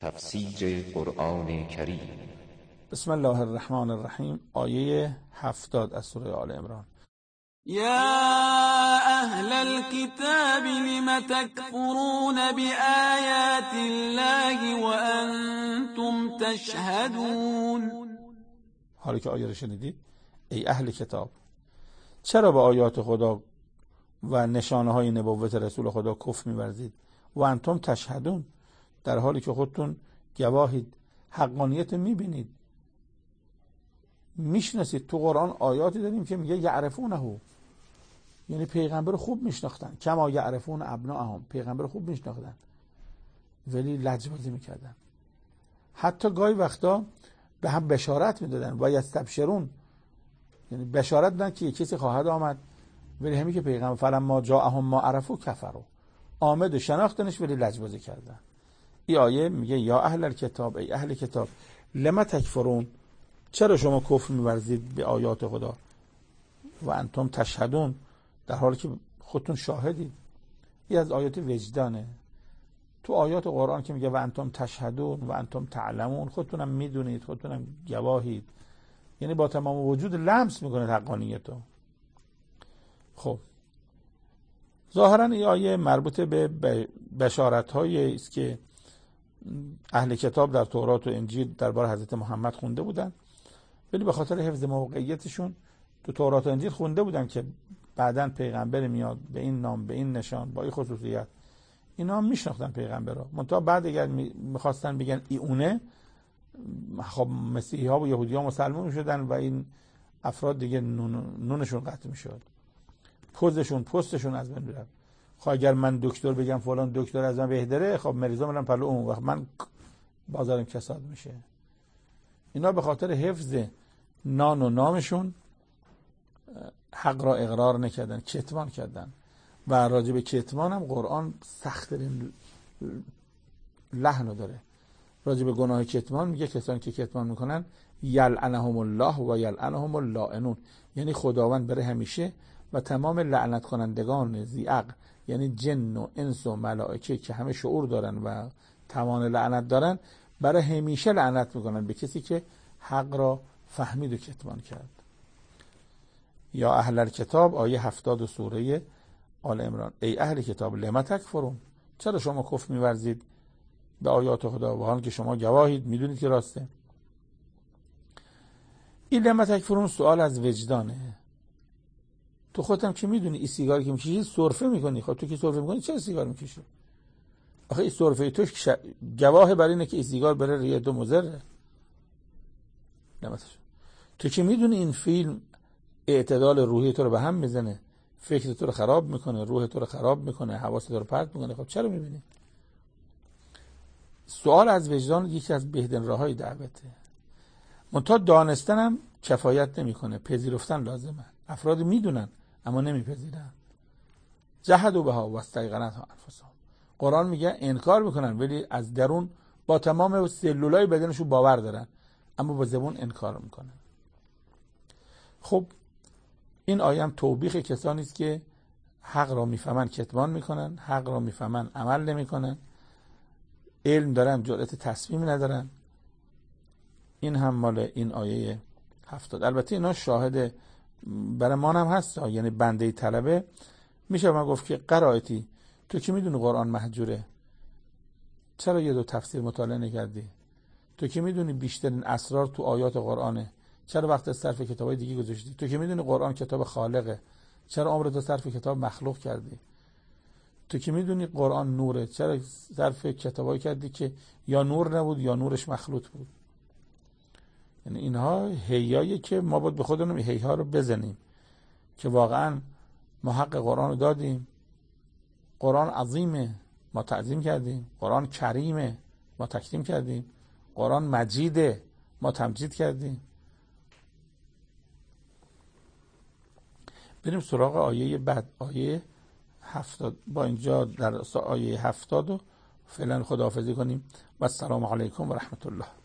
تفسیر قرآن کریم. بسم الله الرحمن الرحیم. آیه 70 از سوره آل عمران. یا اهل الكتاب لم تکفرون بآیات الله وانتم تشهدون. حالا که آیه رو شنیدید، ای اهل کتاب، چرا به آیات خدا و نشانه های نبوت رسول خدا کفر می‌ورزید و انتم تشهدون، در حالی که خودتون گواهید، حقانیت می‌بینید، میشناسید. تو قرآن آیاتی داریم که میگه یعرفونه، یعنی پیغمبر خوب میشناختن، کما یعرفون ابناءهم، پیغمبر خوب میشناختن ولی لجبازی میکردن. حتی گاهی وقتا به هم بشارت میدادن و یستبشرون، یعنی بشارت دادن که کسی خواهد آمد، ولی همین که پیغمبر فلما جاءهم ما عرفوا کفروا، آمد و شناختنش ولی لجبازی کردن. این آیه میگه یا اهل الکتاب، ای اهل کتاب، لما تکفرون، چرا شما کفر می‌ورزید به آیات خدا و انتم تشهدون، در حالی که خودتون شاهدید. این از آیات وجدانه. تو آیات قرآن که میگه و انتم تشهدون و انتم تعلمون، خودتونم میدونید، خودتونم گواهید، یعنی با تمام وجود لمس میکنید حقانیتو. خب ظاهرا این آیه مربوط به بشارت‌هایی است که اهل کتاب در تورات و انجیل درباره حضرت محمد خونده بودن، ولی به خاطر حفظ موقعیتشون تو تورات و انجیل خونده بودن که بعداً پیغمبر میاد به این نام، به این نشان، با این خصوصیت. اینا هم میشناختن پیغمبر رو، منتها بعد اگر میخواستن بگن ای اونه، خب مسیحی ها و یهودی ها مسلمان میشدن و این افراد دیگه نونشون قطع میشد، پستشون از بین میرفت. خب اگر من دکتر بگم فلان دکتر از من بهتره، خب مریضا میرن پلو اون، وقت من بازارم کساد میشه. اینا به خاطر حفظ نان و نامشون حق را اقرار نکردن، کتمان کردن. و راجع به کتمان هم قرآن سخت‌ترین لحن داره. راجع به گناه کتمان میگه کسانی که کتمان میکنن یلعنهم الله و یلعنهم اللائنون، یعنی خداوند بره همیشه و تمام لعنت کنندگان ذی عقل، یعنی جن و انس و ملائکه که همه شعور دارن و توان لعنت دارن، برای همیشه لعنت میکنن به کسی که حق را فهمید و کتمان کرد. یا اهل الکتاب، آیه 70 سوره آل عمران. ای اهل کتاب لما تکفرون، چرا شما کفر می‌ورزید به آیات خدا و حال که شما گواهید، میدونید که راسته. این لما تکفرون سوال از وجدانه. تو خودت که میدونی این سیگاری که میکشی سرفه میکنی، خب تو که سرفه میکنی چرا سیگار میکشی؟ آخه این سرفه تو گواه بر اینه که این سیگار بره ریه تو مضره. تو که میدونی این فیلم اعتدال روحی تو رو به هم میزنه، فکر تو رو خراب میکنه، روح تو رو خراب میکنه، حواس تو رو پرت میکنه، خب چرا میبینی؟ سوال از وجدان یکی از بهترین راههای دعوته. منتها دانستن هم کفایت نمیکنه، پذیرفتن لازمه. افراد میدونن اما نمیپذیرن. جحدوا بها و استیقنتها انفسهم. قرآن میگه انکار میکنن ولی از درون با تمام سلولای بدنشون باور دارن، اما با زبون انکار میکنن. خب این آیه هم توبیخ کسانی است که حق را میفهمن کتمان میکنن، حق را میفهمن عمل نمیکنن، علم دارن جرأت تصمیم ندارن. این هم مال این آیه 70. البته اینا شاهد برای ما هم هست، یعنی بنده طلبه میشه من گفت که قرائتی تو که میدونی قرآن مهجوره، چرا یه دو تفسیر مطالعه نکردی؟ تو که میدونی بیشترین اسرار تو آیات قرآنه، چرا وقت صرف کتابای دیگه گذاشتی؟ تو که میدونی قرآن کتاب خالقه، چرا عمرت صرف کتاب مخلوق کردی؟ تو که میدونی قرآن نوره، چرا صرف کتابایی کردی که یا نور نبود یا نورش مخلوط بود؟ یعنی اینها هیایی که ما باید به خودمون هیها رو بزنیم که واقعا ما حق قرآن رو دادیم. قرآن عظیمه، ما تعظیم کردیم. قرآن کریمه، ما تکریم کردیم. قرآن مجیده، ما تمجید کردیم. بریم سراغ آیه بعد، آیه 70. با اینجا در آیه 70 فعلا خداحافظی کنیم و السلام علیکم و رحمت الله.